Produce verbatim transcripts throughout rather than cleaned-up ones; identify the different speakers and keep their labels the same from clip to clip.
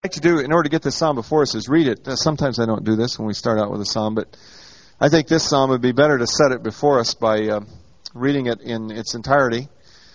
Speaker 1: like to do in order to get this psalm before us is read it. Uh, Sometimes I don't do this when we start out with a psalm, but I think this psalm would be better to set it before us by uh, reading it in its entirety.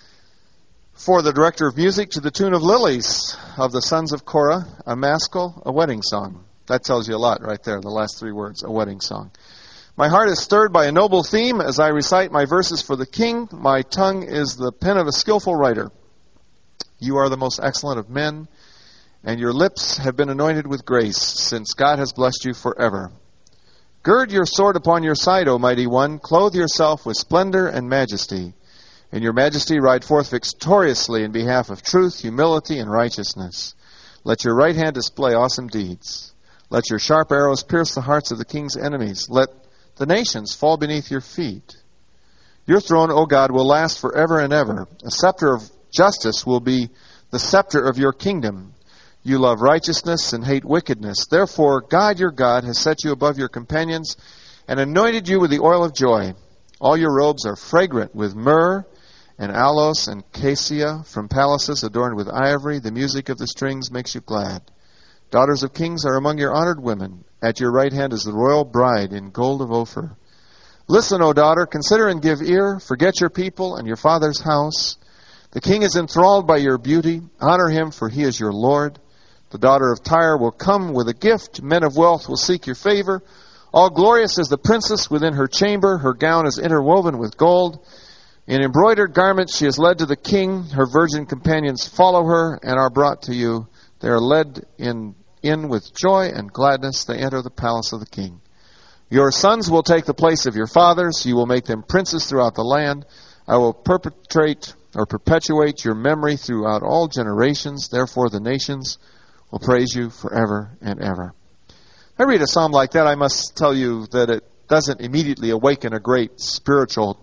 Speaker 1: For the director of music, to the tune of Lilies of the sons of Korah, a maskil, a wedding song. That tells you a lot right there, the last three words, a wedding song. My heart is stirred by a noble theme as I recite my verses for the king. My tongue is the pen of a skillful writer. You are the most excellent of men, and your lips have been anointed with grace, since God has blessed you forever. Gird your sword upon your side, O mighty one. Clothe yourself with splendor and majesty. In your majesty ride forth victoriously in behalf of truth, humility, and righteousness. Let your right hand display awesome deeds. Let your sharp arrows pierce the hearts of the king's enemies. Let the nations fall beneath your feet. Your throne, O God, will last forever and ever. A scepter of justice will be the scepter of your kingdom. You love righteousness and hate wickedness. Therefore, God your God has set you above your companions and anointed you with the oil of joy. All your robes are fragrant with myrrh and aloes and cassia from palaces adorned with ivory. The music of the strings makes you glad. Daughters of kings are among your honored women. At your right hand is the royal bride in gold of Ophir. Listen, O daughter, consider and give ear. Forget your people and your father's house. The king is enthralled by your beauty. Honor him, for he is your Lord. The daughter of Tyre will come with a gift. Men of wealth will seek your favor. All glorious is the princess within her chamber. Her gown is interwoven with gold. In embroidered garments she is led to the king. Her virgin companions follow her and are brought to you. They are led in, in with joy and gladness. They enter the palace of the king. Your sons will take the place of your fathers. You will make them princes throughout the land. I will perpetrate or perpetuate your memory throughout all generations. Therefore the nations will praise you forever and ever. I read a psalm like that, I must tell you that it doesn't immediately awaken a great spiritual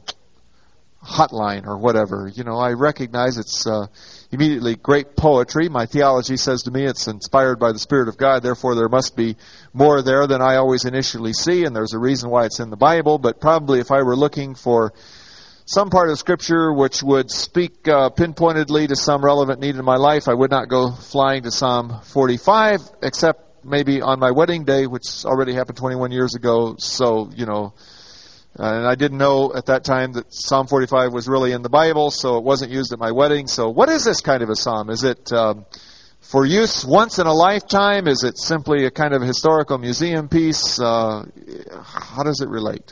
Speaker 1: hotline or whatever. You know, I recognize it's uh, immediately great poetry. My theology says to me it's inspired by the Spirit of God. Therefore, there must be more there than I always initially see, and there's a reason why it's in the Bible. But probably if I were looking for some part of Scripture which would speak uh, pinpointedly to some relevant need in my life, I would not go flying to Psalm forty-five, except maybe on my wedding day, which already happened twenty-one years ago. So, you know, uh, and I didn't know at that time that Psalm forty-five was really in the Bible, so it wasn't used at my wedding. So what is this kind of a psalm? Is it um, for use once in a lifetime? Is it simply a kind of historical museum piece? Uh, how does it relate?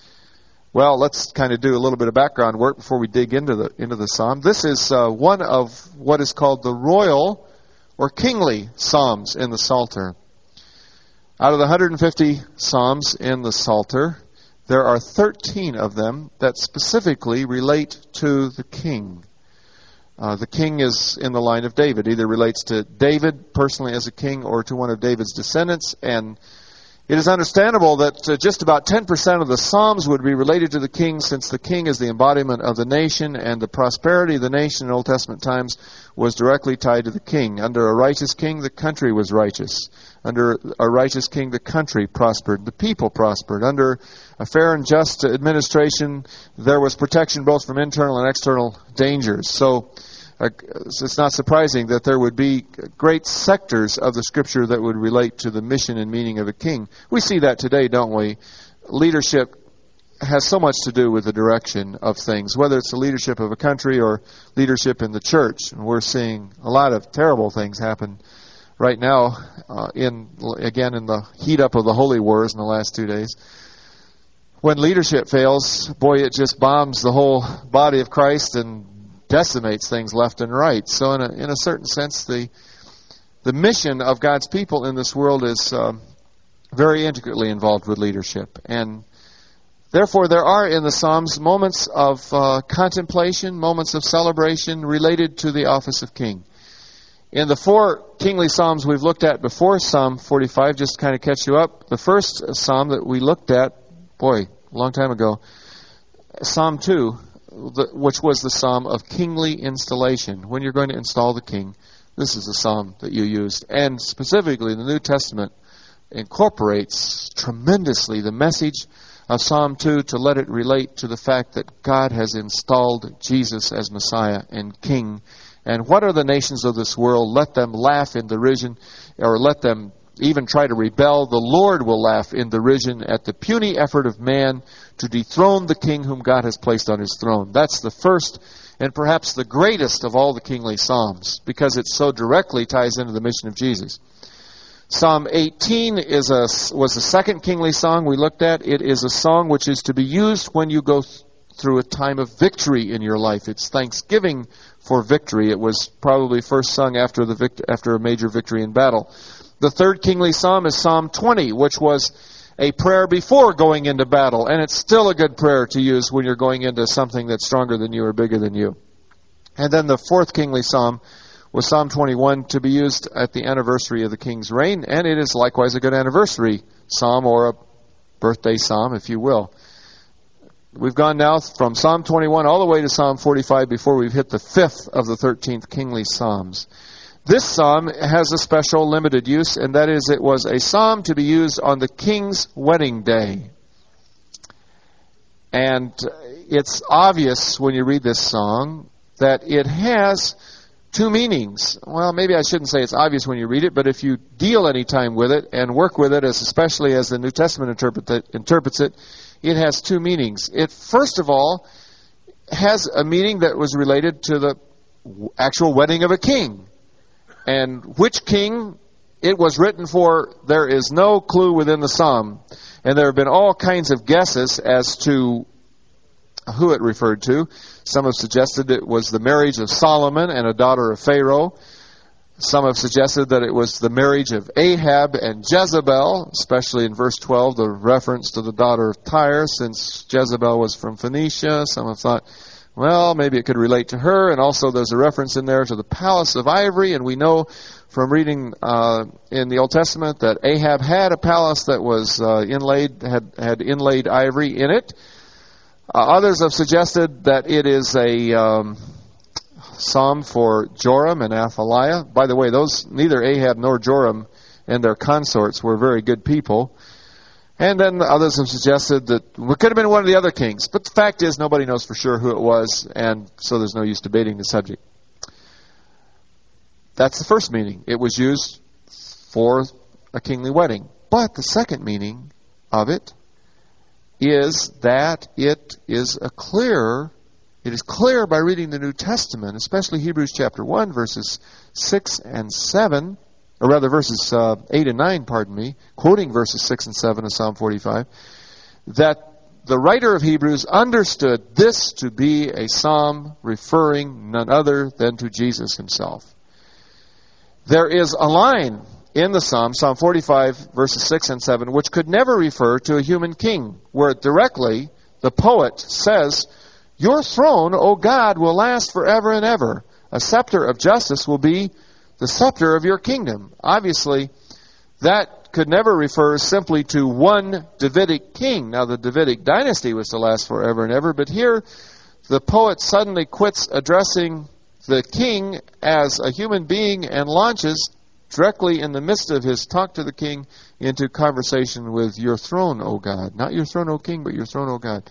Speaker 1: Well, let's kind of do a little bit of background work before we dig into the into the psalm. This is uh, one of what is called the royal or kingly psalms in the Psalter. Out of the one hundred fifty psalms in the Psalter, there are thirteen of them that specifically relate to the king. Uh, the king is in the line of David. Either relates to David personally as a king or to one of David's descendants, and it is understandable that uh, just about ten percent of the Psalms would be related to the king, since the king is the embodiment of the nation, and the prosperity of the nation in Old Testament times was directly tied to the king. Under a righteous king, the country was righteous. Under a righteous king, the country prospered. The people prospered. Under a fair and just administration, there was protection both from internal and external dangers. So Uh, it's not surprising that there would be great sectors of the Scripture that would relate to the mission and meaning of a king. We see that today, don't we? Leadership has so much to do with the direction of things, whether it's the leadership of a country or leadership in the church. And we're seeing a lot of terrible things happen right now, uh, in again, in the heat up of the holy wars in the last two days. When leadership fails, boy, it just bombs the whole body of Christ and decimates things left and right. So in a, in a certain sense, the the mission of God's people in this world is uh, very intricately involved with leadership. And therefore, there are in the Psalms moments of uh, contemplation, moments of celebration related to the office of king. In the four kingly Psalms we've looked at before, Psalm forty-five, just to kind of catch you up, the first Psalm that we looked at, boy, a long time ago, Psalm two, which was the psalm of kingly installation. When you're going to install the king, this is the psalm that you used. And specifically, the New Testament incorporates tremendously the message of Psalm two to let it relate to the fact that God has installed Jesus as Messiah and King And what are the nations of this world? Let them laugh in derision, or let them even try to rebel. The Lord will laugh in derision at the puny effort of man to dethrone the king whom God has placed on his throne. That's the first and perhaps the greatest of all the kingly psalms, because it so directly ties into the mission of Jesus. Psalm eighteen is a, was the second kingly song we looked at. It is a song which is to be used when you go th- through a time of victory in your life. It's thanksgiving for victory. It was probably first sung after the vict- after a major victory in battle. The third kingly psalm is Psalm twenty, which was a prayer before going into battle. And it's still a good prayer to use when you're going into something that's stronger than you or bigger than you. And then the fourth kingly psalm was Psalm twenty-one, to be used at the anniversary of the king's reign. And it is likewise a good anniversary psalm, or a birthday psalm, if you will. We've gone now from Psalm twenty-one all the way to Psalm forty-five before we've hit the fifth of the thirteenth kingly psalms. This psalm has a special limited use, and that is it was a psalm to be used on the king's wedding day. And it's obvious when you read this song that it has two meanings. Well, maybe I shouldn't say it's obvious when you read it, but if you deal any time with it and work with it, as especially as the New Testament interpret it, interprets it, it has two meanings. It, first of all, has a meaning that was related to the actual wedding of a king. And which king it was written for, there is no clue within the psalm. And there have been all kinds of guesses as to who it referred to. Some have suggested it was the marriage of Solomon and a daughter of Pharaoh. Some have suggested that it was the marriage of Ahab and Jezebel, especially in verse twelve, the reference to the daughter of Tyre, since Jezebel was from Phoenicia. Some have thought, well, maybe it could relate to her. And also there's a reference in there to the palace of ivory. And we know from reading uh, in the Old Testament that Ahab had a palace that was uh, inlaid, had, had inlaid ivory in it. Uh, others have suggested that it is a um, psalm for Joram and Athaliah. By the way, those neither Ahab nor Joram and their consorts were very good people. And then others have suggested that it could have been one of the other kings. But the fact is, nobody knows for sure who it was, and so there's no use debating the subject. That's the first meaning. It was used for a kingly wedding. But the second meaning of it is that it is a clear, it is clear by reading the New Testament, especially Hebrews chapter one, verses six and seven, or rather verses uh, eight and nine, pardon me, quoting verses six and seven of Psalm forty-five, that the writer of Hebrews understood this to be a psalm referring none other than to Jesus himself. There is a line in the psalm, Psalm forty-five, verses six and seven, which could never refer to a human king, where directly the poet says, "Your throne, O God, will last forever and ever. A scepter of justice will be the scepter of your kingdom." Obviously, that could never refer simply to one Davidic king. Now, the Davidic dynasty was to last forever and ever, but here the poet suddenly quits addressing the king as a human being and launches directly in the midst of his talk to the king into conversation with "your throne, O God." Not "your throne, O king," but "your throne, O God."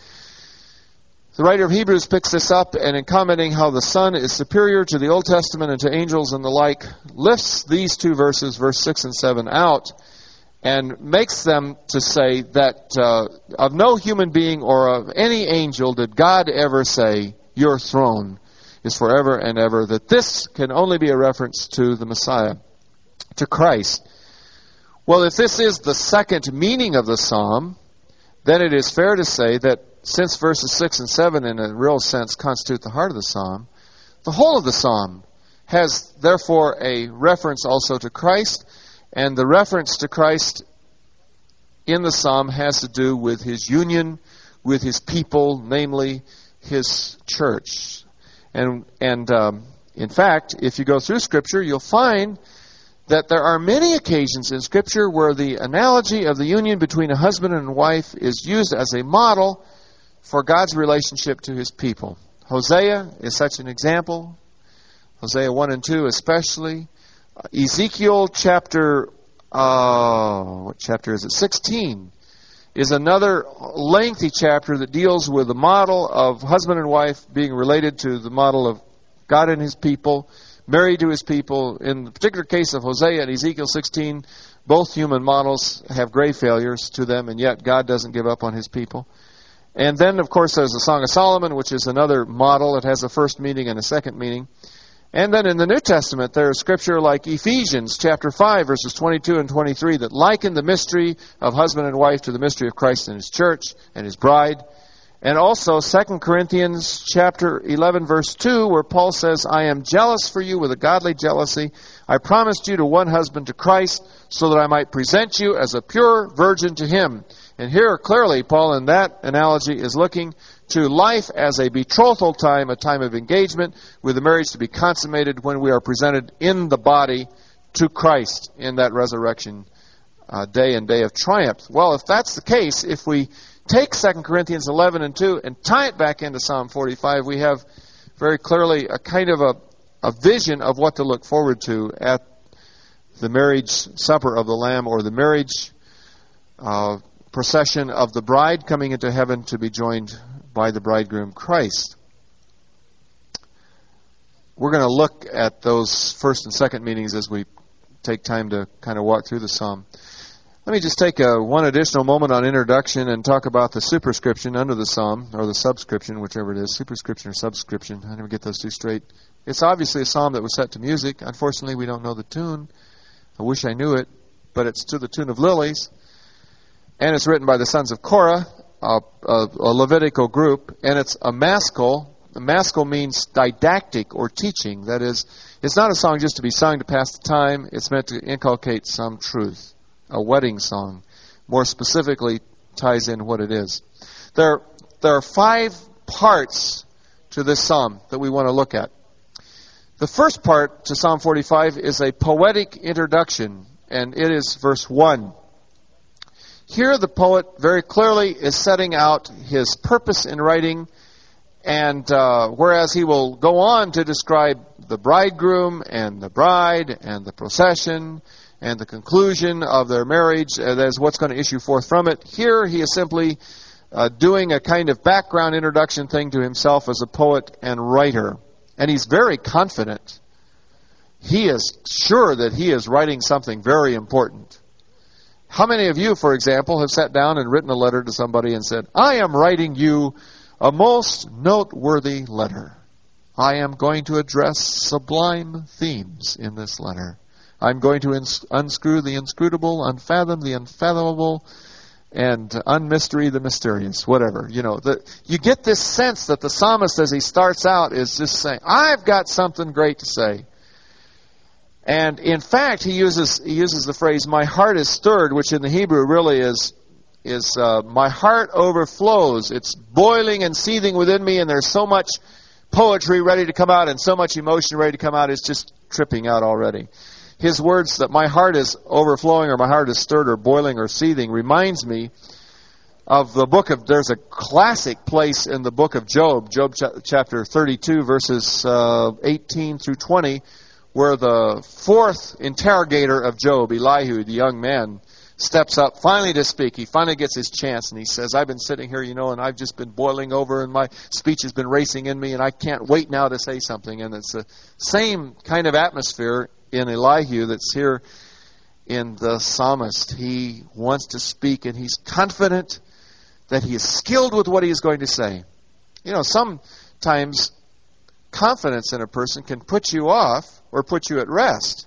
Speaker 1: The writer of Hebrews picks this up, and in commenting how the Son is superior to the Old Testament and to angels and the like, lifts these two verses, verse six and seven, out and makes them to say that uh, of no human being or of any angel did God ever say, "Your throne is forever and ever," that this can only be a reference to the Messiah, to Christ. Well, if this is the second meaning of the psalm, then it is fair to say that since verses six and seven in a real sense constitute the heart of the psalm, the whole of the psalm has therefore a reference also to Christ, and the reference to Christ in the psalm has to do with his union with his people, namely his church. And, and um, in fact, if you go through Scripture, you'll find that there are many occasions in Scripture where the analogy of the union between a husband and wife is used as a model for God's relationship to his people. Hosea is such an example. Hosea one and two especially. Ezekiel chapter, uh, what chapter is it? sixteen is another lengthy chapter that deals with the model of husband and wife being related to the model of God and His people, married to His people. In the particular case of Hosea and Ezekiel sixteen, both human models have grave failures to them, and yet God doesn't give up on His people. And then, of course, there's the Song of Solomon, which is another model. It has a first meaning and a second meaning. And then in the New Testament, there is scripture like Ephesians chapter five, verses twenty-two and twenty-three, that liken the mystery of husband and wife to the mystery of Christ and His church and His bride. And also Second Corinthians chapter eleven, verse two, where Paul says, I am jealous for you with a godly jealousy. I promised you to one husband, to Christ, so that I might present you as a pure virgin to Him. And here, clearly, Paul, in that analogy, is looking to life as a betrothal time, a time of engagement, with the marriage to be consummated when we are presented in the body to Christ in that resurrection uh, day and day of triumph. Well, if that's the case, if we take Second Corinthians eleven and two and tie it back into Psalm forty-five, we have very clearly a kind of a, a vision of what to look forward to at the marriage supper of the Lamb, or the marriage uh, procession of the bride coming into heaven to be joined by the bridegroom Christ. We're going to look at those first and second meanings as we take time to kind of walk through the psalm. Let me just take a, one additional moment on introduction and talk about the superscription under the psalm, or the subscription, whichever it is, superscription or subscription. I never get those two straight. It's obviously a psalm that was set to music. Unfortunately, we don't know the tune. I wish I knew it, but it's to the tune of Lilies. And it's written by the sons of Korah, a, a, a Levitical group, and it's a maskil. A maskil means didactic or teaching. That is, it's not a song just to be sung to pass the time. It's meant to inculcate some truth. A wedding song, more specifically, ties in what it is. There, there are five parts to this psalm that we want to look at. The first part to Psalm forty-five is a poetic introduction, and it is verse one. Here the poet very clearly is setting out his purpose in writing, and uh, whereas he will go on to describe the bridegroom and the bride and the procession and the conclusion of their marriage, uh, that is what's going to issue forth from it, here he is simply uh, doing a kind of background introduction thing to himself as a poet and writer. And he's very confident. He is sure that he is writing something very important. How many of you, for example, have sat down and written a letter to somebody and said, I am writing you a most noteworthy letter. I am going to address sublime themes in this letter. I'm going to ins- unscrew the inscrutable, unfathom the unfathomable, and unmystery the mysterious, whatever. You know, the, you get this sense that the psalmist, as he starts out, is just saying, I've got something great to say. And in fact, he uses he uses the phrase, my heart is stirred, which in the Hebrew really is, is uh, my heart overflows. It's boiling and seething within me, and there's so much poetry ready to come out and so much emotion ready to come out, it's just tripping out already. His words that my heart is overflowing, or my heart is stirred, or boiling, or seething, reminds me of the book of, there's a classic place in the book of Job, Job ch- chapter thirty-two, verses uh, eighteen through twenty, where the fourth interrogator of Job, Elihu, the young man, steps up finally to speak. He finally gets his chance, and he says, I've been sitting here, you know, and I've just been boiling over, and my speech has been racing in me, and I can't wait now to say something. And it's the same kind of atmosphere in Elihu that's here in the psalmist. He wants to speak, and he's confident that he is skilled with what he is going to say. You know, sometimes confidence in a person can put you off or put you at rest.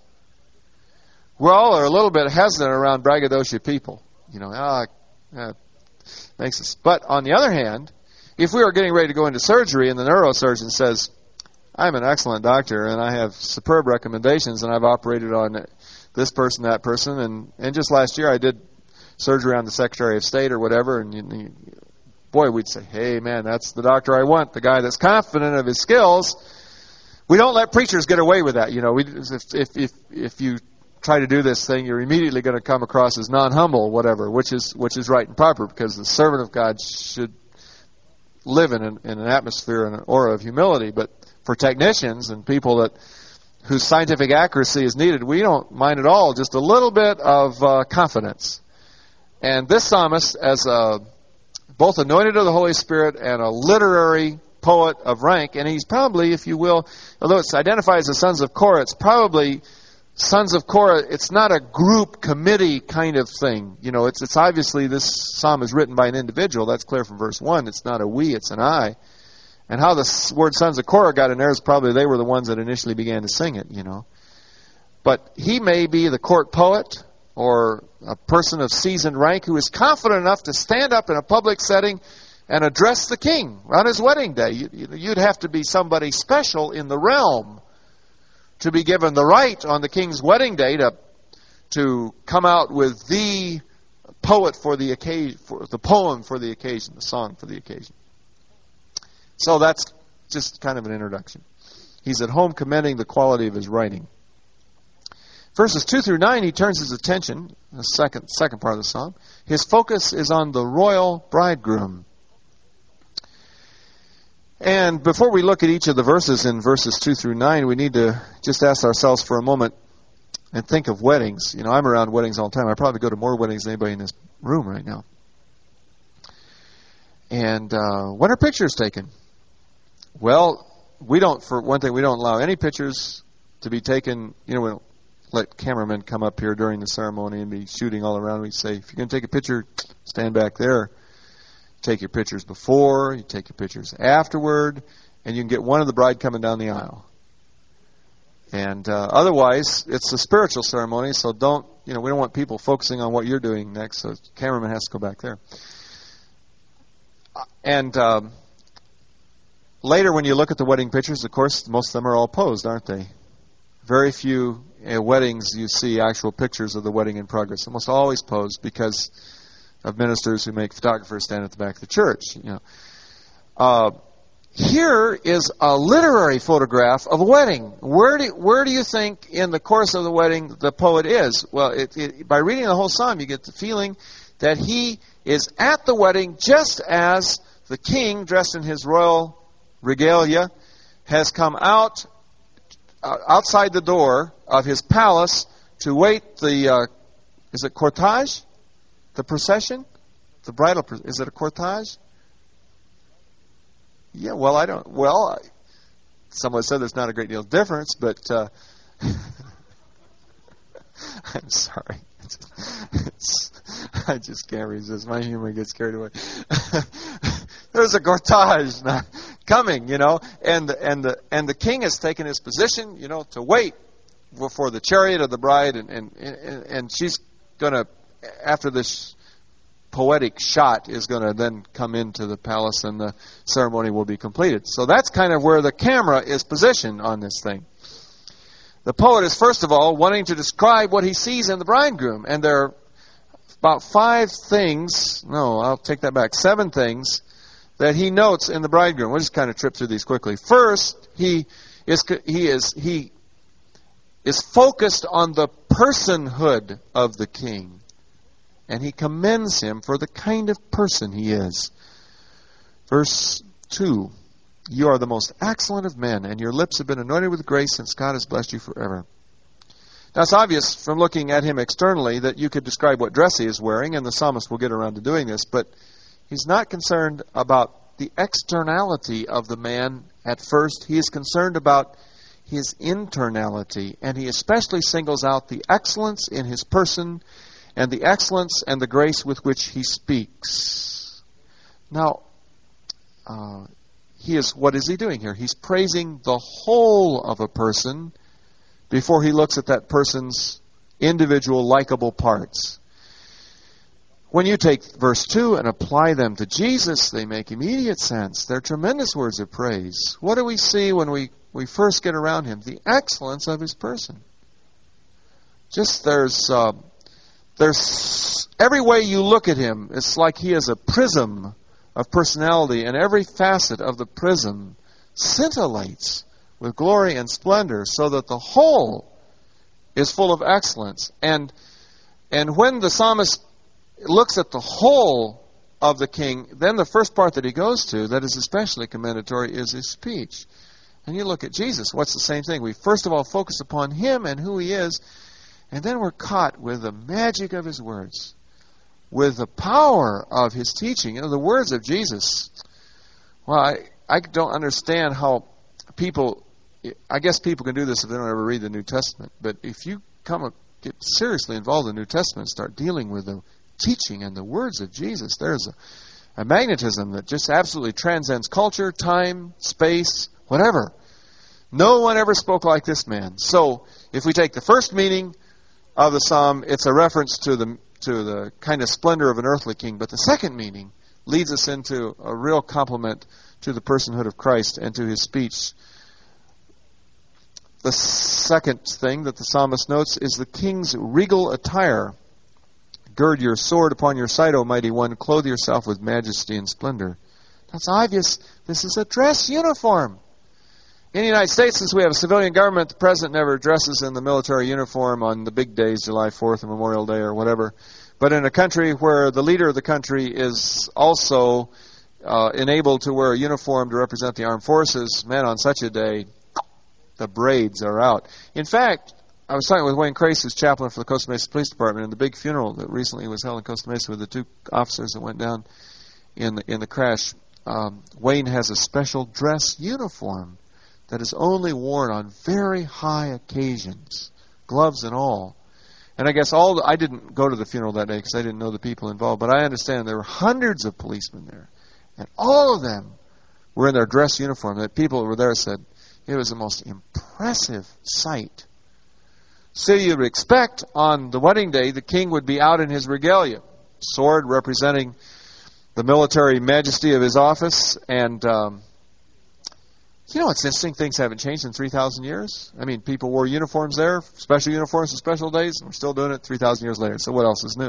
Speaker 1: We all are a little bit hesitant around braggadocio people. You know, ah, uh, makes us. But on the other hand, if we are getting ready to go into surgery and the neurosurgeon says, I'm an excellent doctor and I have superb recommendations and I've operated on this person, that person, and, and just last year I did surgery on the Secretary of State or whatever, and you, you, boy, we'd say, hey, man, that's the doctor I want, the guy that's confident of his skills. We don't let preachers get away with that. You know, we, if, if, if, if you try to do this thing, you're immediately going to come across as non-humble, whatever, which is which is right and proper, because the servant of God should live in an, in an atmosphere and an aura of humility. But for technicians and people that whose scientific accuracy is needed, we don't mind at all just a little bit of uh, confidence. And this psalmist, as a, both anointed of the Holy Spirit and a literary poet of rank, and he's probably, if you will, although it's identified as the sons of Korah, it's probably sons of Korah. It's not a group committee kind of thing. You know, it's it's obviously this psalm is written by an individual. That's clear from verse one. It's not a we, it's an I. And how the word sons of Korah got in there is probably they were the ones that initially began to sing it, you know. But he may be the court poet or a person of seasoned rank who is confident enough to stand up in a public setting and address the king on his wedding day. You'd have to be somebody special in the realm to be given the right on the king's wedding day to, to come out with the poet for the occasion, for the poem for the occasion, the song for the occasion. So that's just kind of an introduction. He's at home commending the quality of his writing. Verses two through nine, he turns his attention, the second second part of the psalm. His focus is on the royal bridegroom. And before we look at each of the verses in verses two through nine, we need to just ask ourselves for a moment and think of weddings. You know, I'm around weddings all the time. I probably go to more weddings than anybody in this room right now. And uh, when are pictures taken? Well, we don't, for one thing, we don't allow any pictures to be taken. You know, we don't let cameramen come up here during the ceremony and be shooting all around. We say, if you're going to take a picture, stand back there. Take your pictures before, you take your pictures afterward, and you can get one of the bride coming down the aisle. And uh, otherwise, it's a spiritual ceremony, so don't, you know, we don't want people focusing on what you're doing next, so the cameraman has to go back there. And um, later when you look at the wedding pictures, of course, most of them are all posed, aren't they? Very few uh, weddings you see actual pictures of the wedding in progress. Almost always posed because of ministers who make photographers stand at the back of the church. You know, uh, here is a literary photograph of a wedding. Where do where do you think in the course of the wedding the poet is? Well, it, it, by reading the whole psalm, you get the feeling that he is at the wedding just as the king, dressed in his royal regalia, has come out uh, outside the door of his palace to wait the uh, is it cortege? The procession? The bridal procession? Is it a cortege? Yeah, well, I don't... Well, I, someone said there's not a great deal of difference, but... Uh, I'm sorry. It's, I just can't resist. My humor gets carried away. There's a cortege coming, you know, and, and, the, and the king has taken his position, you know, to wait for the chariot of the bride, and, and, and, and she's going to... After this poetic shot is going to then come into the palace and the ceremony will be completed. So that's kind of where the camera is positioned on this thing. The poet is, first of all, wanting to describe what he sees in the bridegroom. And there are about five things, no, I'll take that back, seven things that he notes in the bridegroom. We'll just kind of trip through these quickly. First, he is he is he is focused on the personhood of the king. And he commends him for the kind of person he is. Verse two, you are the most excellent of men, and your lips have been anointed with grace since God has blessed you forever. Now it's obvious from looking at him externally that you could describe what dress he is wearing, and the psalmist will get around to doing this, but he's not concerned about the externality of the man at first. He is concerned about his internality, and he especially singles out the excellence in his person and the excellence and the grace with which he speaks. Now, uh, he is, what is he doing here? He's praising the whole of a person before he looks at that person's individual likable parts. When you take verse two and apply them to Jesus, they make immediate sense. They're tremendous words of praise. What do we see when we, we first get around him? The excellence of his person. Just there's... Uh, There's every way you look at him, it's like he is a prism of personality, and every facet of the prism scintillates with glory and splendor, so that the whole is full of excellence. And and when the psalmist looks at the whole of the king, then the first part that he goes to that is especially commendatory is his speech. And you look at Jesus, what's the same thing? We first of all focus upon him and who he is, and then we're caught with the magic of his words, with the power of his teaching. You know, the words of Jesus, well, I, I don't understand how people, I guess people can do this if they don't ever read the New Testament, but if you come up, get seriously involved in the New Testament, start dealing with the teaching and the words of Jesus, there's a, a magnetism that just absolutely transcends culture, time, space, whatever. No one ever spoke like this man. So, if we take the first meaning of the psalm, it's a reference to the to the kind of splendor of an earthly king. But the second meaning leads us into a real compliment to the personhood of Christ and to his speech. The second thing that the psalmist notes is the king's regal attire. Gird your sword upon your side, O mighty one. Clothe yourself with majesty and splendor. That's obvious. This is a dress uniform. In the United States, since we have a civilian government, the president never dresses in the military uniform on the big days, July fourth and Memorial Day or whatever. But in a country where the leader of the country is also uh, enabled to wear a uniform to represent the armed forces, man, on such a day, the braids are out. In fact, I was talking with Wayne Crace, who's chaplain for the Costa Mesa Police Department, in the big funeral that recently was held in Costa Mesa with the two officers that went down in the, in the crash. Um, Wayne has a special dress uniform that is only worn on very high occasions, gloves and all. And I guess all the, I didn't go to the funeral that day because I didn't know the people involved, but I understand there were hundreds of policemen there, and all of them were in their dress uniform. The people who were there said it was the most impressive sight. So you would expect on the wedding day the king would be out in his regalia, sword representing the military majesty of his office, and um, you know, it's interesting. Things haven't changed in three thousand years. I mean, people wore uniforms there, special uniforms for special days, and we're still doing it three thousand years later. So what else is new?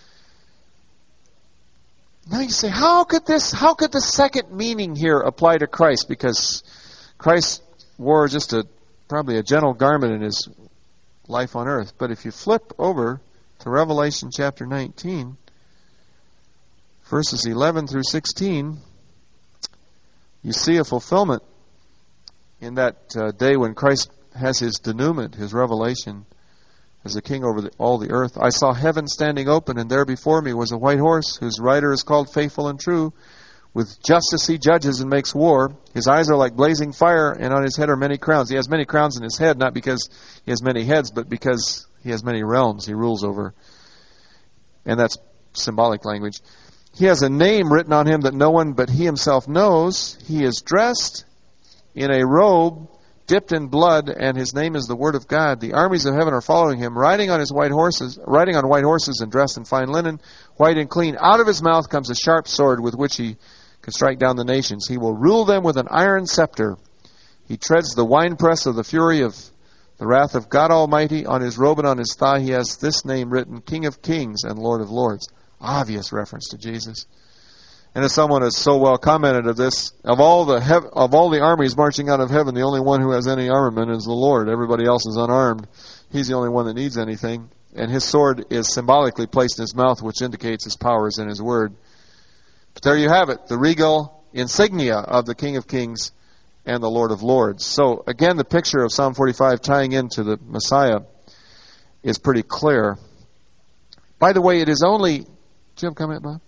Speaker 1: Now you say, how could this, how could the second meaning here apply to Christ? Because Christ wore just a, probably a gentle garment in his life on earth. But if you flip over to Revelation chapter nineteen, verses eleven through sixteen, you see a fulfillment in that uh, day when Christ has his denouement, his revelation, as a king over the, all the earth. I saw heaven standing open, and there before me was a white horse, whose rider is called Faithful and True. With justice he judges and makes war. His eyes are like blazing fire, and on his head are many crowns. He has many crowns in his head, not because he has many heads, but because he has many realms he rules over. And that's symbolic language. He has a name written on him that no one but he himself knows. He is dressed in a robe dipped in blood, and his name is the Word of God. The armies of heaven are following him, riding on his white horses, riding on white horses and dressed in fine linen, white and clean. Out of his mouth comes a sharp sword with which he can strike down the nations. He will rule them with an iron scepter. He treads the winepress of the fury of the wrath of God Almighty. On his robe and on his thigh he has this name written, King of Kings and Lord of Lords. Obvious reference to Jesus. And as someone has so well commented of this, of all the hev- of all the armies marching out of heaven, the only one who has any armament is the Lord. Everybody else is unarmed. He's the only one that needs anything. And his sword is symbolically placed in his mouth, which indicates his power is in his word. But there you have it, the regal insignia of the King of Kings and the Lord of Lords. So again, the picture of Psalm forty-five tying into the Messiah is pretty clear. By the way, it is only... Do you have a comment, Bob?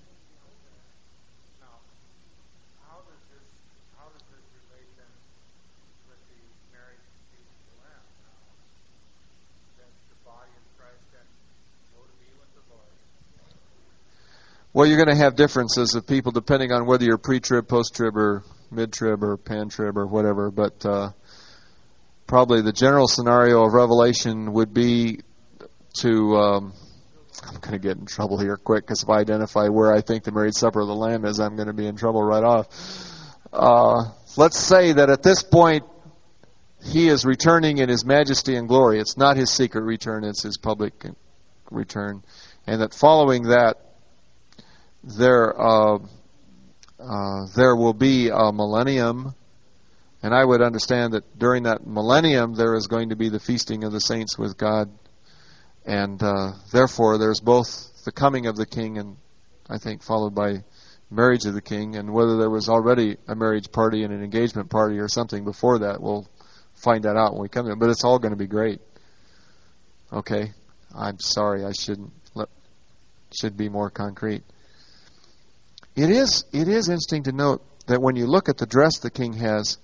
Speaker 1: Well, you're going to have differences of people depending on whether you're pre-trib, post-trib, or mid-trib, or pan-trib, or whatever. But uh, probably the general scenario of Revelation would be to... Um, I'm going to get in trouble here quick, because if I identify where I think the married supper of the Lamb is, I'm going to be in trouble right off. Uh, let's say that at this point, he is returning in his majesty and glory. It's not his secret return, it's his public return. And that following that, there uh, uh, there will be a millennium, and I would understand that during that millennium there is going to be the feasting of the saints with God, and uh, therefore there's both the coming of the king and I think followed by marriage of the king, and whether there was already a marriage party and an engagement party or something before that, we'll find that out when we come in, but it's all going to be great. Okay, I'm sorry, I shouldn't let, should be more concrete. It is it is interesting to note that when you look at the dress the king has,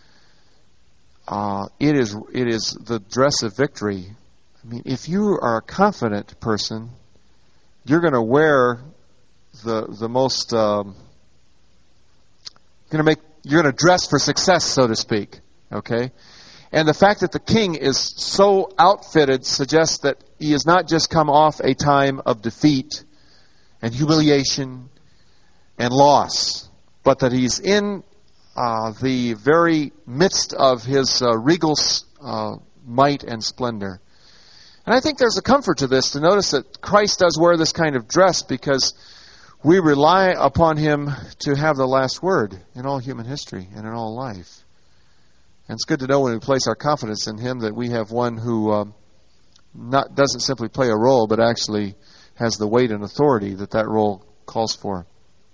Speaker 1: uh, it is it is the dress of victory. I mean, if you are a confident person, you're going to wear the the most. Um, you're going to make. You're going to dress for success, so to speak. Okay, and the fact that the king is so outfitted suggests that he has not just come off a time of defeat and humiliation and loss, but that he's in uh, the very midst of his uh, regal uh, might and splendor. And I think there's a comfort to this, to notice that Christ does wear this kind of dress because we rely upon Him to have the last word in all human history and in all life. And it's good to know when we place our confidence in Him that we have one who um, not doesn't simply play a role, but actually has the weight and authority that that role calls for.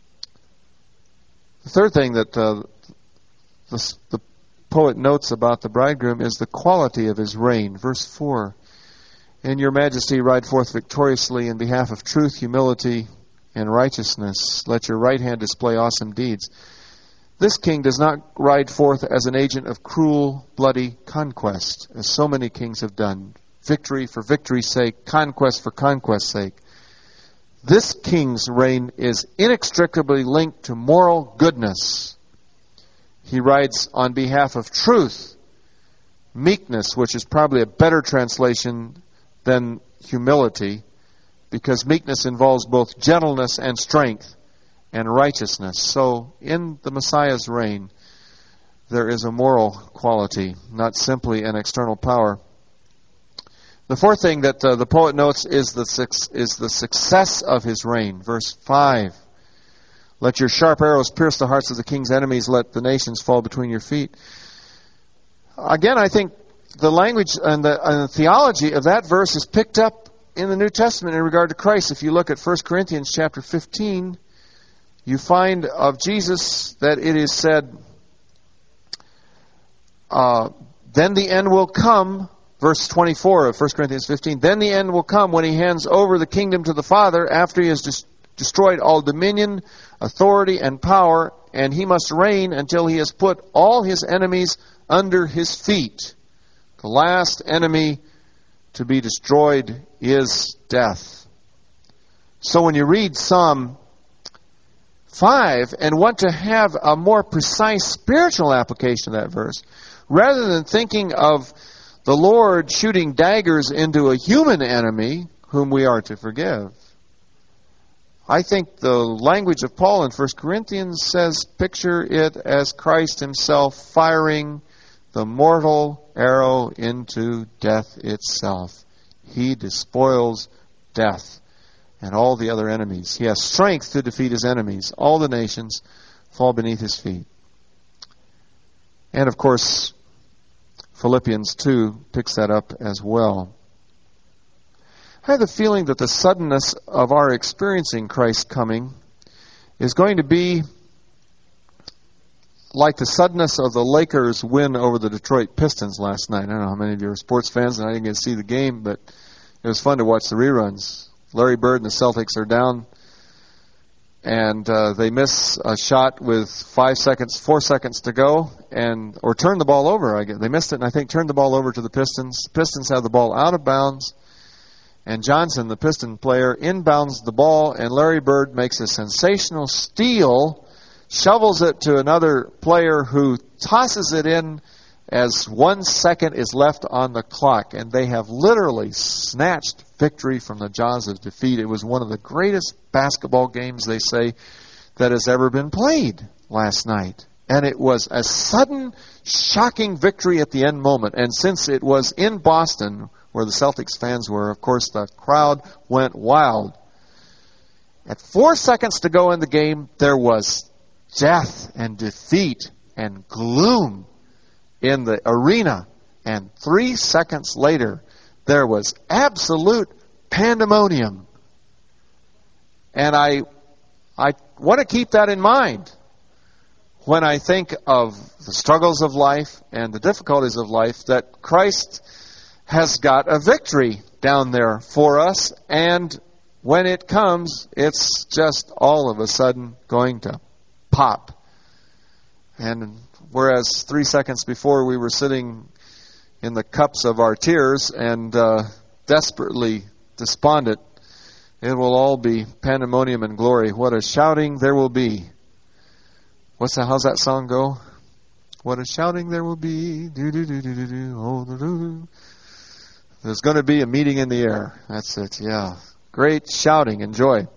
Speaker 1: The third thing that uh, the, the poet notes about the bridegroom is the quality of his reign. Verse four, "In your majesty ride forth victoriously in behalf of truth, humility, and righteousness. Let your right hand display awesome deeds." This king does not ride forth as an agent of cruel, bloody conquest, as so many kings have done. Victory for victory's sake, conquest for conquest's sake. This king's reign is inextricably linked to moral goodness. He rides on behalf of truth, meekness, which is probably a better translation than humility, because meekness involves both gentleness and strength and righteousness. So in the Messiah's reign, there is a moral quality, not simply an external power. The fourth thing that uh, the poet notes is the, is the success of his reign. Verse five, "Let your sharp arrows pierce the hearts of the king's enemies. Let the nations fall between your feet." Again, I think the language and the, and the theology of that verse is picked up in the New Testament in regard to Christ. If you look at First Corinthians chapter fifteen, you find of Jesus that it is said, uh, "Then the end will come," verse twenty-four of First Corinthians fifteen, "Then the end will come when He hands over the kingdom to the Father after He has dis- destroyed all dominion, authority, and power, and He must reign until He has put all His enemies under His feet." The last enemy to be destroyed is death. So when you read Psalm five and want to have a more precise spiritual application of that verse, rather than thinking of the Lord shooting daggers into a human enemy whom we are to forgive, I think the language of Paul in First Corinthians says, picture it as Christ Himself firing the mortal arrow into death itself. He despoils death and all the other enemies. He has strength to defeat His enemies. All the nations fall beneath His feet. And of course, Philippians two picks that up as well. I have the feeling that the suddenness of our experiencing Christ's coming is going to be like the suddenness of the Lakers' win over the Detroit Pistons last night. I don't know how many of you are sports fans, and I didn't get to see the game, but it was fun to watch the reruns. Larry Bird and the Celtics are down, and uh, they miss a shot with five seconds, four seconds to go, and or turn the ball over. I guess. They missed it, and I think turned the ball over to the Pistons. Pistons have the ball out of bounds, and Johnson, the Piston player, inbounds the ball, and Larry Bird makes a sensational steal, shovels it to another player who tosses it in as one second is left on the clock. And they have literally snatched victory from the jaws of defeat. It was one of the greatest basketball games, they say, that has ever been played last night. And it was a sudden, shocking victory at the end moment. And since it was in Boston, where the Celtics fans were, of course, the crowd went wild. At four seconds to go in the game, there was death and defeat and gloom in the arena. And three seconds later, there was absolute pandemonium. And I, I want to keep that in mind when I think of the struggles of life and the difficulties of life, that Christ has got a victory down there for us. And when it comes, it's just all of a sudden going to pop. And whereas three seconds before we were sitting in the cups of our tears and uh, desperately despondent, it will all be pandemonium and glory. What a shouting there will be. What's that? How's that song go? What a shouting there will be. Do do do do do do. Oh, do do. There's going to be a meeting in the air. That's it. Yeah, great shouting and joy.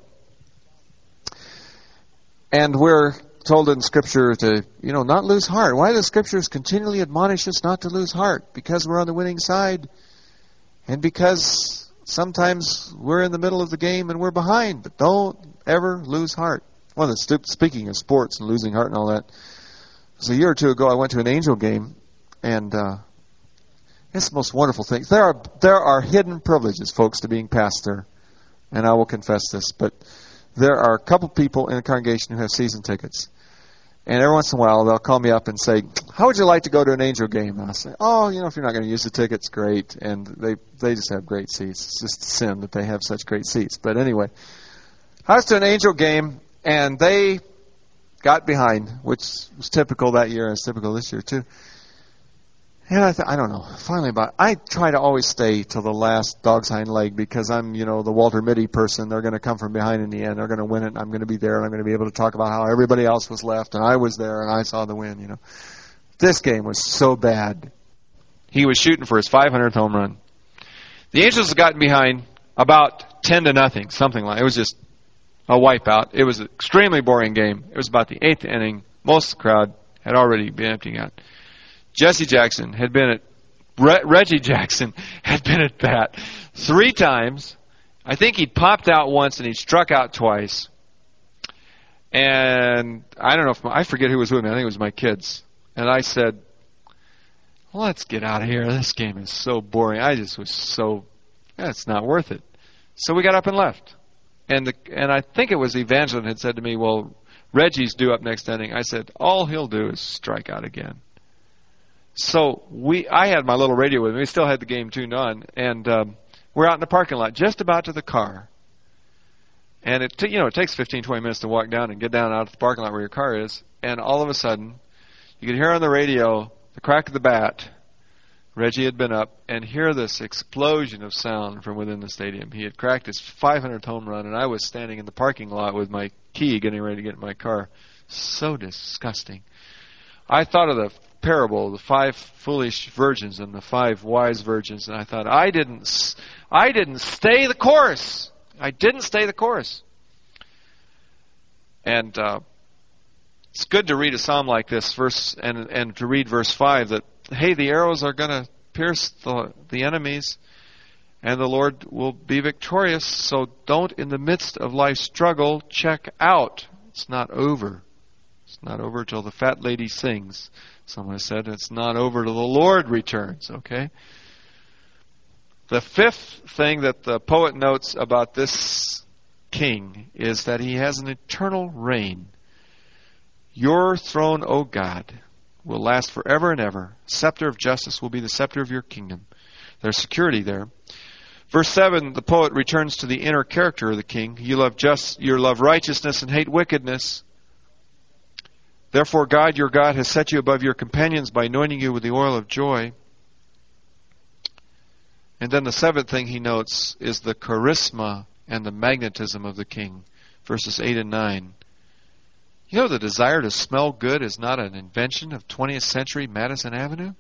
Speaker 1: And we're told in Scripture to, you know, not lose heart. Why do the Scriptures continually admonish us not to lose heart? Because we're on the winning side, and because sometimes we're in the middle of the game and we're behind. But don't ever lose heart. One of the stu- speaking of sports and losing heart and all that, it was a year or two ago. I went to an Angel game, and uh, it's the most wonderful thing. There are there are hidden privileges, folks, to being pastor, and I will confess this, but there are a couple people in the congregation who have season tickets. And every once in a while, they'll call me up and say, how would you like to go to an Angel game? And I'll say, oh, you know, if you're not going to use the tickets, great. And they they just have great seats. It's just a sin that they have such great seats. But anyway, I was to an Angel game, and they got behind, which was typical that year, and it's typical this year too. And I, th- I don't know. Finally, about I try to always stay till the last dog's hind leg because I'm, you know, the Walter Mitty person. They're going to come from behind in the end. They're going to win it. And I'm going to be there, and I'm going to be able to talk about how everybody else was left, and I was there, and I saw the win. You know, this game was so bad. He was shooting for his five hundredth home run. The Angels had gotten behind about ten to nothing, something like. It was just a wipeout. It was an extremely boring game. It was about the eighth inning. Most of the crowd had already been emptying out. Jesse Jackson had been at Re- Reggie Jackson had been at bat three times. I think he'd popped out once and he struck out twice. And I don't know if my, I forget who was with me. I think it was my kids. And I said, "Let's get out of here. This game is so boring." I just was so, yeah, it's not worth it. So we got up and left. And the and I think it was Evangeline had said to me, "Well, Reggie's due up next inning." I said, "All he'll do is strike out again." So we, I had my little radio with me. We still had the game tuned on, and um, we're out in the parking lot, just about to the car. And it, t- you know, it takes fifteen, twenty minutes to walk down and get down out of the parking lot where your car is. And all of a sudden, you could hear on the radio the crack of the bat. Reggie had been up, and hear this explosion of sound from within the stadium. He had cracked his five hundredth home run, and I was standing in the parking lot with my key, getting ready to get in my car. So disgusting. I thought of the parable, the five foolish virgins and the five wise virgins, and I thought, I didn't, I didn't stay the course. I didn't stay the course. And uh, it's good to read a psalm like this, verse and and to read verse five. That hey, the arrows are going to pierce the the enemies, and the Lord will be victorious. So don't, in the midst of life's struggle, check out. It's not over. It's not over till the fat lady sings. Someone said it's not over till the Lord returns, okay? The fifth thing that the poet notes about this king is that he has an eternal reign. Your throne, O God, will last forever and ever. Scepter of justice will be the scepter of your kingdom. There's security there. Verse seven, the poet returns to the inner character of the king. You love just, you love righteousness and hate wickedness. Therefore, God, your God, has set you above your companions by anointing you with the oil of joy. And then the seventh thing he notes is the charisma and the magnetism of the king. Verses eight and nine. You know, the desire to smell good is not an invention of twentieth century Madison Avenue.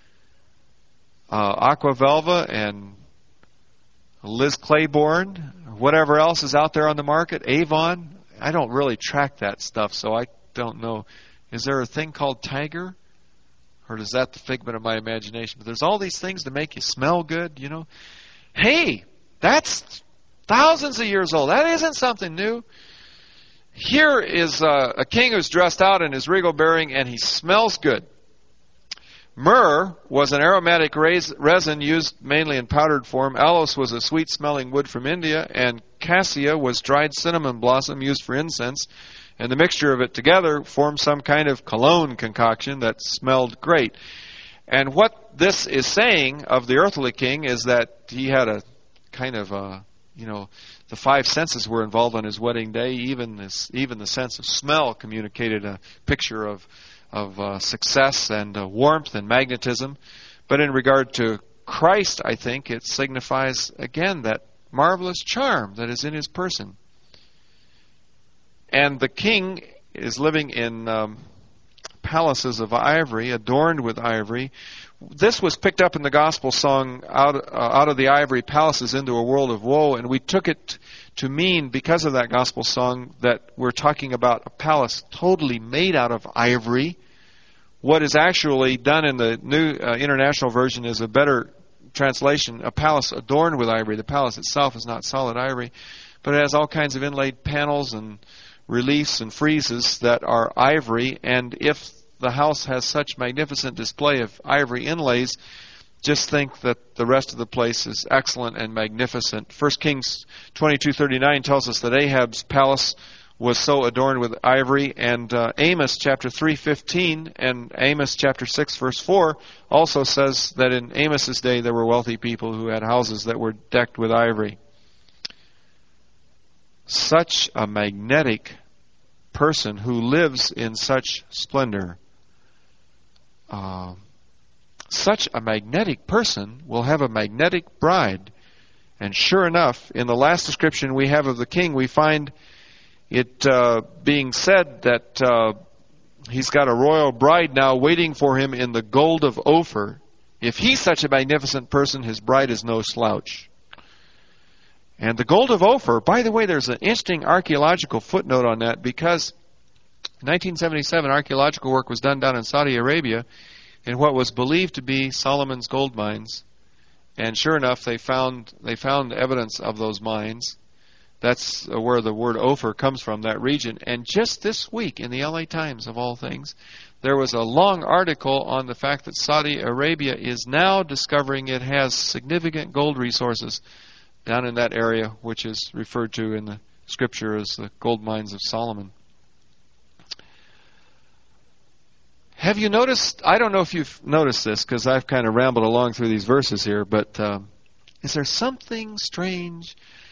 Speaker 1: Uh, Aquavelva and Liz Claiborne, whatever else is out there on the market, Avon. I don't really track that stuff, so I don't know. Is there a thing called Tiger? Or is that the figment of my imagination? But there's all these things to make you smell good, you know. Hey, that's thousands of years old. That isn't something new. Here is a, a king who's dressed out in his regal bearing, and he smells good. Myrrh was an aromatic res- resin used mainly in powdered form. Aloes was a sweet-smelling wood from India, and cassia was dried cinnamon blossom used for incense. And the mixture of it together formed some kind of cologne concoction that smelled great. And what this is saying of the earthly king is that he had a kind of a, you know, the five senses were involved on his wedding day. Even this, even the sense of smell communicated a picture of of uh, success and uh, warmth and magnetism. But in regard to Christ, I think it signifies, again, that marvelous charm that is in his person. And the king is living in um, palaces of ivory, adorned with ivory. This was picked up in the gospel song, out, uh, out of the ivory palaces into a world of woe, and we took it to mean, because of that gospel song, that we're talking about a palace totally made out of ivory. What is actually done in the New uh, International Version is a better translation, a palace adorned with ivory. The palace itself is not solid ivory, but it has all kinds of inlaid panels and reliefs and friezes that are ivory, and if the house has such magnificent display of ivory inlays, just think that the rest of the place is excellent and magnificent. First Kings twenty-two thirty-nine tells us that Ahab's palace was so adorned with ivory, and uh, Amos chapter three fifteen and Amos chapter six verse four also says that in Amos's day there were wealthy people who had houses that were decked with ivory. Such a magnetic person who lives in such splendor. Uh, such a magnetic person will have a magnetic bride. And sure enough, in the last description we have of the king, we find it uh, being said that uh, he's got a royal bride now waiting for him in the gold of Ophir. If he's such a magnificent person, his bride is no slouch. And the gold of Ophir, by the way, there's an interesting archaeological footnote on that, because in nineteen seventy-seven archaeological work was done down in Saudi Arabia in what was believed to be Solomon's gold mines. And sure enough, they found they found evidence of those mines. That's where the word Ophir comes from, that region. And just this week in the L A Times, of all things, there was a long article on the fact that Saudi Arabia is now discovering it has significant gold resources down in that area, which is referred to in the scripture as the gold mines of Solomon. Have you noticed, I don't know if you've noticed this, because I've kind of rambled along through these verses here, but uh, is there something strange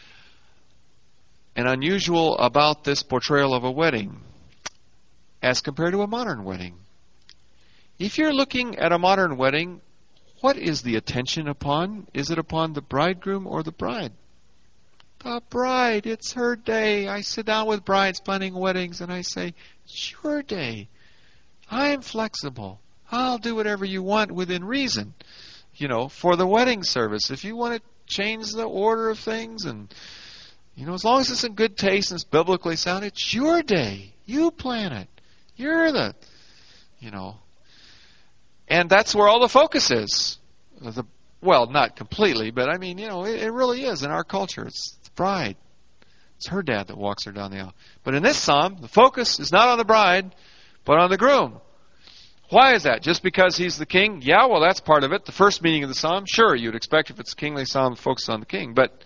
Speaker 1: and unusual about this portrayal of a wedding as compared to a modern wedding? If you're looking at a modern wedding, what is the attention upon? Is it upon the bridegroom or the bride? The bride, it's her day. I sit down with brides planning weddings and I say, it's your day. I'm flexible. I'll do whatever you want within reason. You know, for the wedding service, if you want to change the order of things, and, you know, as long as it's in good taste and it's biblically sound, it's your day. You plan it. You're the, you know. And that's where all the focus is. The, well, not completely, but I mean, you know, it, it really is in our culture. It's the bride. It's her dad that walks her down the aisle. But in this psalm, the focus is not on the bride, but on the groom. Why is that? Just because he's the king? Yeah, well, that's part of it. The first meaning of the psalm, sure, you'd expect if it's a kingly psalm, focus on the king. But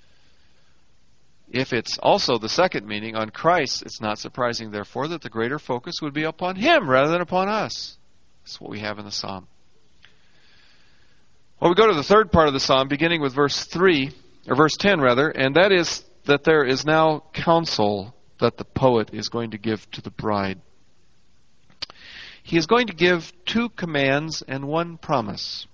Speaker 1: if it's also the second meaning on Christ, it's not surprising, therefore, that the greater focus would be upon him rather than upon us. That's what we have in the psalm. Well, we go to the third part of the psalm, beginning with verse three, or verse ten rather, and that is that there is now counsel that the poet is going to give to the bride. He is going to give two commands and one promise.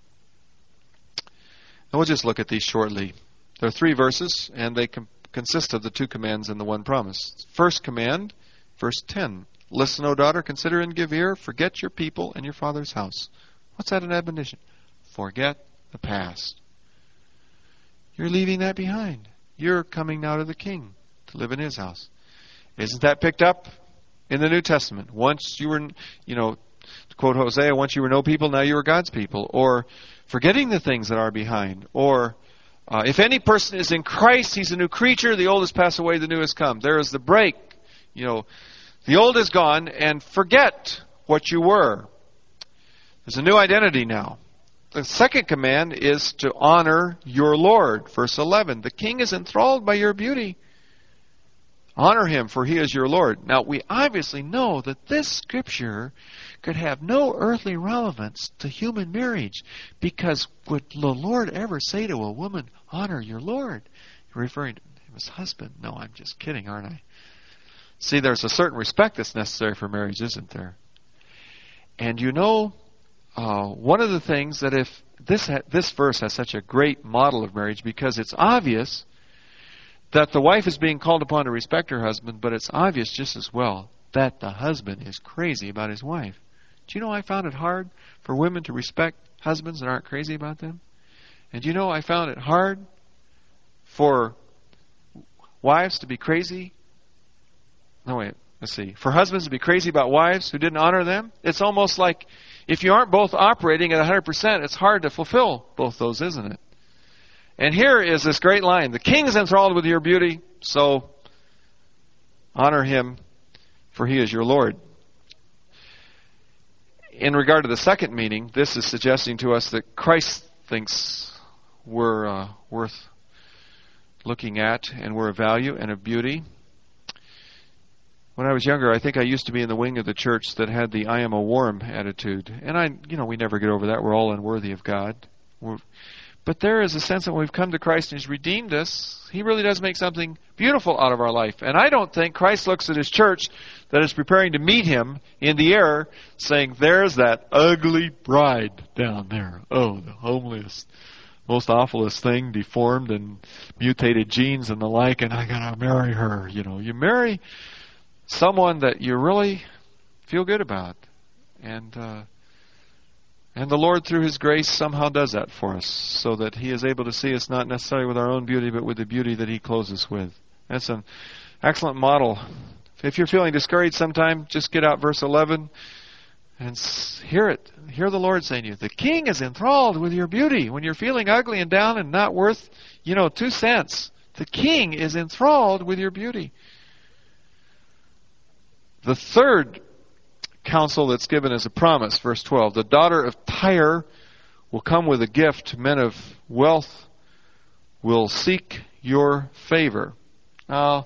Speaker 1: And we'll just look at these shortly. There are three verses, and they com- consist of the two commands and the one promise. First command, verse ten. Listen, O daughter, consider and give ear. Forget your people and your father's house. What's that, an admonition? Forget the past. You're leaving that behind. You're coming now to the king to live in his house. Isn't that picked up in the New Testament? Once you were, you know, to quote Hosea, once you were no people, now you are God's people. Or forgetting the things that are behind. Or uh, if any person is in Christ, he's a new creature. The old has passed away, the new has come. There is the break. You know, the old is gone, and forget what you were. There's a new identity now. The second command is to honor your Lord. Verse eleven, the king is enthralled by your beauty. Honor him, for he is your Lord. Now, we obviously know that this scripture could have no earthly relevance to human marriage, because would the Lord ever say to a woman, honor your Lord? You're referring to his husband. No, I'm just kidding, aren't I? See, there's a certain respect that's necessary for marriage, isn't there? And you know, uh, one of the things that if this ha- this verse has such a great model of marriage, because it's obvious that the wife is being called upon to respect her husband, but it's obvious just as well that the husband is crazy about his wife. Do you know I found it hard for women to respect husbands that aren't crazy about them? And do you know I found it hard for wives to be crazy? No, wait, let's see. For husbands to be crazy about wives who didn't honor them? It's almost like if you aren't both operating at one hundred percent, it's hard to fulfill both those, isn't it? And here is this great line. The king is enthralled with your beauty, so honor him, for he is your Lord. In regard to the second meaning, this is suggesting to us that Christ thinks we're uh, worth looking at, and we're of value and of beauty. When I was younger, I think I used to be in the wing of the church that had the I am a worm attitude. And I, you know, we never get over that. We're all unworthy of God. We're, but there is a sense that when we've come to Christ and He's redeemed us, He really does make something beautiful out of our life. And I don't think Christ looks at His church that is preparing to meet Him in the air saying, there's that ugly bride down there. Oh, the homeliest, most awfulest thing, deformed and mutated genes and the like, and I gotta marry her. You know, you marry someone that you really feel good about. And uh, and the Lord, through His grace, somehow does that for us, so that He is able to see us not necessarily with our own beauty, but with the beauty that He clothes us with. That's an excellent model. If you're feeling discouraged sometime, just get out verse eleven and hear it. Hear the Lord saying to you, the king is enthralled with your beauty. When you're feeling ugly and down and not worth, you know, two cents, the king is enthralled with your beauty. The third counsel that's given is a promise, verse twelve. The daughter of Tyre will come with a gift. Men of wealth will seek your favor. Now,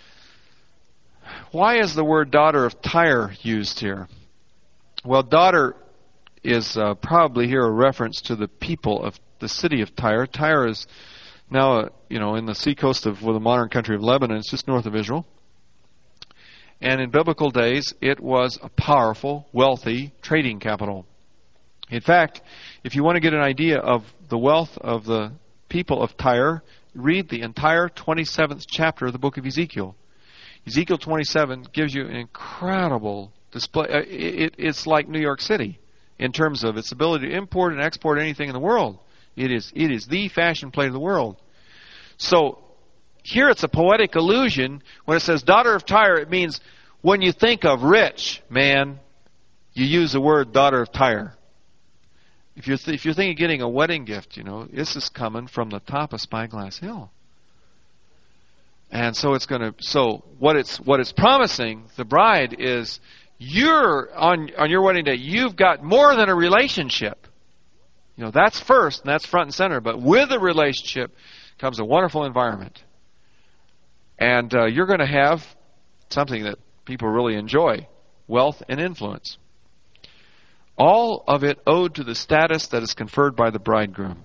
Speaker 1: why is the word daughter of Tyre used here? Well, daughter is uh, probably here a reference to the people of the city of Tyre. Tyre is now, uh, you know, in the seacoast of well, the modern country of Lebanon. It's just north of Israel. And in biblical days, it was a powerful, wealthy trading capital. In fact, if you want to get an idea of the wealth of the people of Tyre, read the entire twenty-seventh chapter of the book of Ezekiel. Ezekiel twenty-seven gives you an incredible display. It, it's like New York City in terms of its ability to import and export anything in the world. It is, it is the fashion plate of the world. So, here it's a poetic allusion. When it says daughter of Tyre, it means when you think of rich man, you use the word daughter of Tyre. If you're, th- if you're thinking of getting a wedding gift, you know, this is coming from the top of Spyglass Hill. And so it's going to, so what it's, what it's promising the bride is you're, on, on your wedding day, you've got more than a relationship. You know, that's first and that's front and center. But with a relationship comes a wonderful environment. And uh, you're going to have something that people really enjoy, wealth and influence. All of it owed to the status that is conferred by the bridegroom.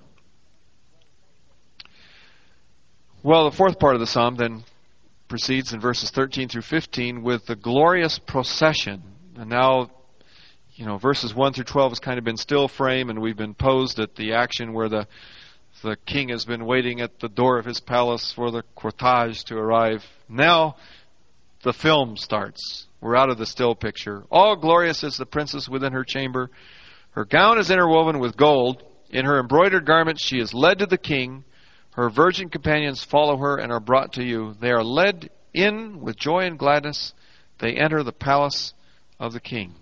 Speaker 1: Well, the fourth part of the psalm then proceeds in verses thirteen through fifteen with the glorious procession. And now, you know, verses one through twelve has kind of been still frame, and we've been posed at the action where the The king has been waiting at the door of his palace for the cortege to arrive. Now the film starts. We're out of the still picture. All glorious is the princess within her chamber. Her gown is interwoven with gold. In her embroidered garment she is led to the king. Her virgin companions follow her and are brought to you. They are led in with joy and gladness. They enter the palace of the king.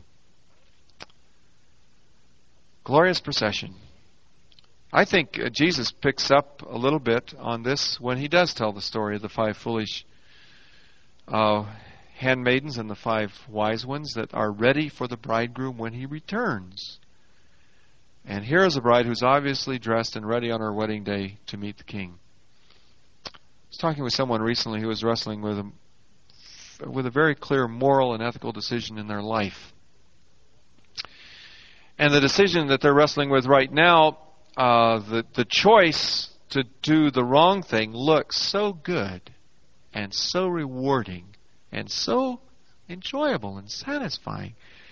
Speaker 1: Glorious procession. I think uh, Jesus picks up a little bit on this when he does tell the story of the five foolish uh, handmaidens and the five wise ones that are ready for the bridegroom when he returns. And here is a bride who's obviously dressed and ready on her wedding day to meet the king. I was talking with someone recently who was wrestling with a, with a very clear moral and ethical decision in their life. And the decision that they're wrestling with right now, Uh, the, the choice to do the wrong thing looks so good and so rewarding and so enjoyable and satisfying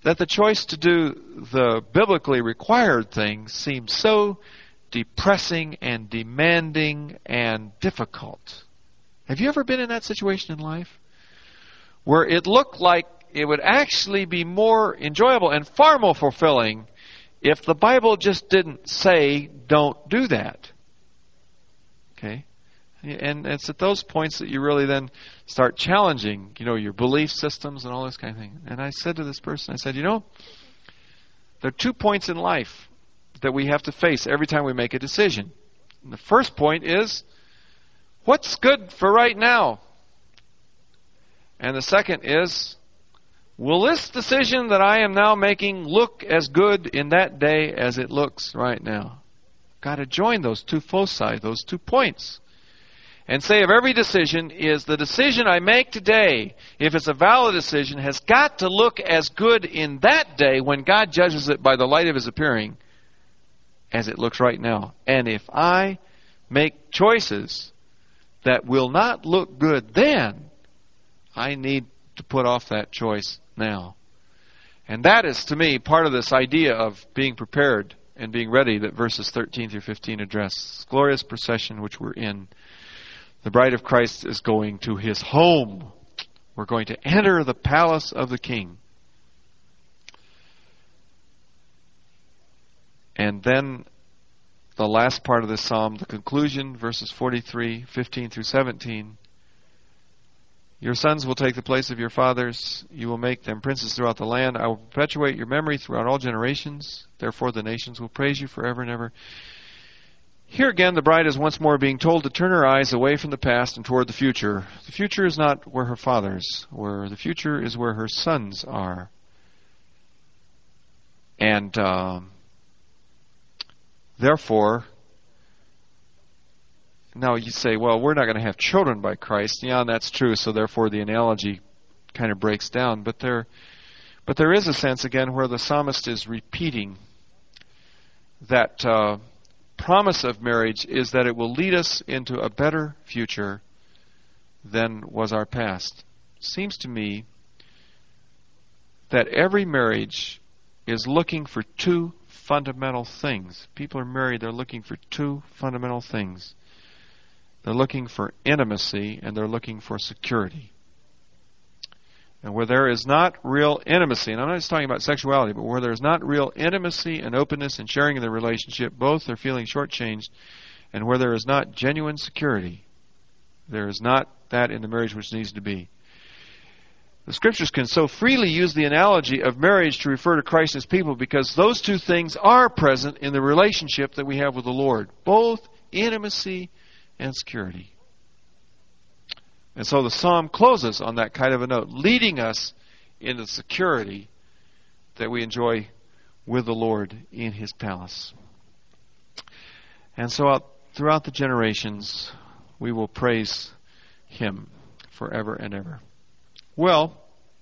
Speaker 2: that the choice to do the biblically required thing seemed so depressing and demanding and difficult. Have you ever been in that situation in life? Where it looked like it would actually be more enjoyable and far more fulfilling if the Bible just didn't say, don't do that. Okay? And it's at those points that you really then start challenging, you know, your belief systems and all this kind of thing. And I said to this person, I said, you know, there are two points in life that we have to face every time we make a decision. And the first point is, what's good for right now? And the second is, will this decision that I am now making look as good in that day as it looks right now? Got to join those two foci, those two points. And say if every decision is the decision I make today, if it's a valid decision, has got to look as good in that day when God judges it by the light of His appearing as it looks right now. And if I make choices that will not look good then, I need to put off that choice now. And that is, to me, part of this idea of being prepared and being ready that verses thirteen through fifteen address. This glorious procession which we're in. The bride of Christ is going to His home. We're going to enter the palace of the King. And then the last part of this psalm, the conclusion, verses forty-three, fifteen through seventeen. Your sons will take the place of your fathers. You will make them princes throughout the land. I will perpetuate your memory throughout all generations. Therefore the nations will praise you forever and ever. Here again, the bride is once more being told to turn her eyes away from the past and toward the future. The future is not where her fathers were. The future is where her sons are. And um, therefore, now you say, well, we're not going to have children by Christ. Yeah, that's true, so therefore the analogy kind of breaks down. But there, but there is a sense, again, where the psalmist is repeating that uh, promise of marriage is that it will lead us into a better future than was our past. Seems to me that every marriage is looking for two fundamental things. People are married, they're looking for two fundamental things. They're looking for intimacy and they're looking for security. And where there is not real intimacy, and I'm not just talking about sexuality, but where there is not real intimacy and openness and sharing in the relationship, both are feeling shortchanged. And where there is not genuine security, there is not that in the marriage which needs to be. The Scriptures can so freely use the analogy of marriage to refer to Christ as people because those two things are present in the relationship that we have with the Lord. Both intimacy and security. And so the psalm closes on that kind of a note, leading us into the security that we enjoy with the Lord in His palace. And so out, throughout the generations, we will praise Him forever and ever. Well,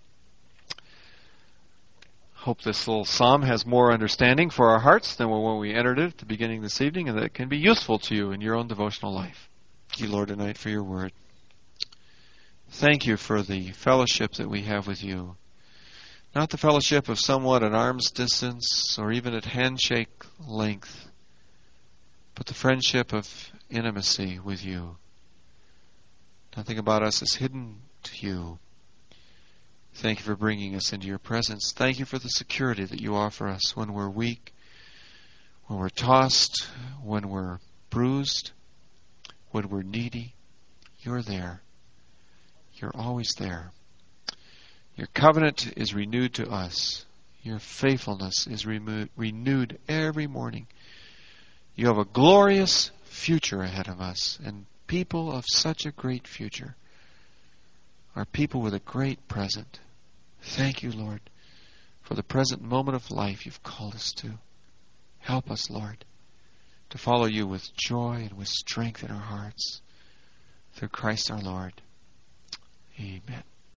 Speaker 2: hope this little psalm has more understanding for our hearts than when we entered it at the beginning this evening, and that it can be useful to you in your own devotional life. Thank you, Lord, tonight for your word. Thank you for the fellowship that we have with you. Not the fellowship of somewhat at arm's distance or even at handshake length, but the friendship of intimacy with you. Nothing about us is hidden to you. Thank you for bringing us into your presence. Thank you for the security that you offer us when we're weak, when we're tossed, when we're bruised, when we're needy. You're there. You're always there. Your covenant is renewed to us. Your faithfulness is remo- renewed every morning. You have a glorious future ahead of us, and people of such a great future are people with a great present. Thank you, Lord, for the present moment of life you've called us to. Help us, Lord, to follow you with joy and with strength in our hearts. Through Christ our Lord. Amen.